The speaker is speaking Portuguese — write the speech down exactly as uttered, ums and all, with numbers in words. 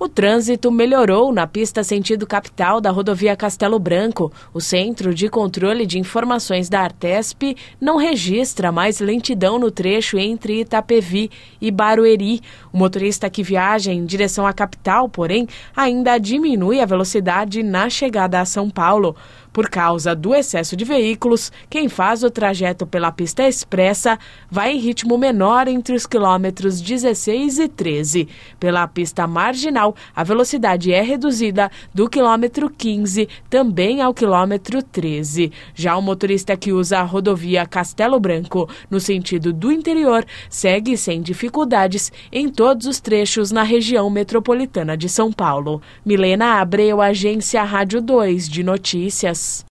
O trânsito melhorou na pista sentido capital da rodovia Castelo Branco. O Centro de Controle de Informações da Artesp não registra mais lentidão no trecho entre Itapevi e Barueri. O motorista que viaja em direção à capital, porém, ainda diminui a velocidade na chegada a São Paulo. Por causa do excesso de veículos, quem faz o trajeto pela pista expressa vai em ritmo menor entre os quilômetros dezesseis e treze. Pela pista marginal, a velocidade é reduzida do quilômetro quinze também ao quilômetro treze. Já o motorista que usa a rodovia Castelo Branco no sentido do interior segue sem dificuldades em todos os trechos na região metropolitana de São Paulo. Milena Abreu, Agência Rádio dois de Notícias.